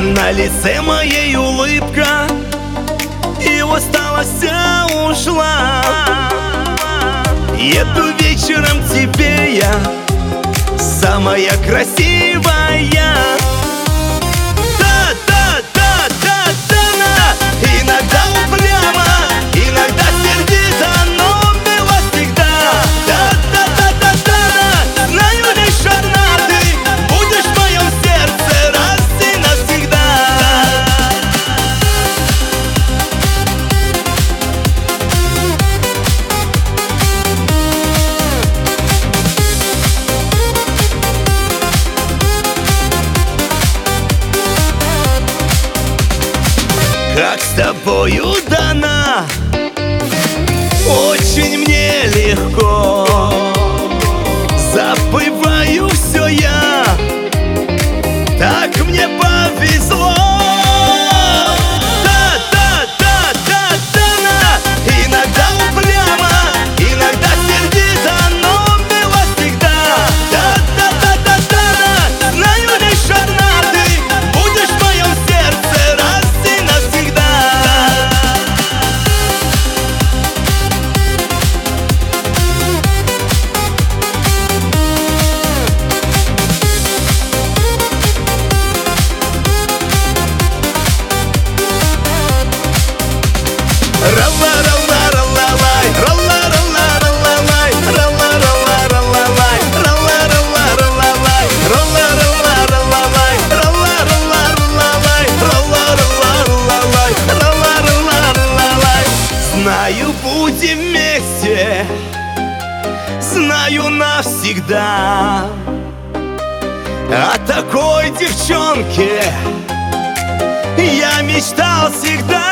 На лице моей улыбка, и усталость ушла. Еду вечером к тебе я, самая красивая. Да-да-да-да-да-на. Иногда упрямо, иногда сердито, но мило всегда. Да-да-да-да-да-на. Знаю лишь одна ты будешь в моем сердце раз и навсегда. Как с тобою дана, очень мне легко. Забываю все я, так мне повезло. Да-да-да-да-да-на. Иногда упрямо, иногда сердито, но мило всегда. Да-да-да-да-да-на. Знаю лишь одна ты будешь в моем сердце раз и навсегда. Знаю, будем вместе, знаю навсегда. О такой девчонке я мечтал всегда.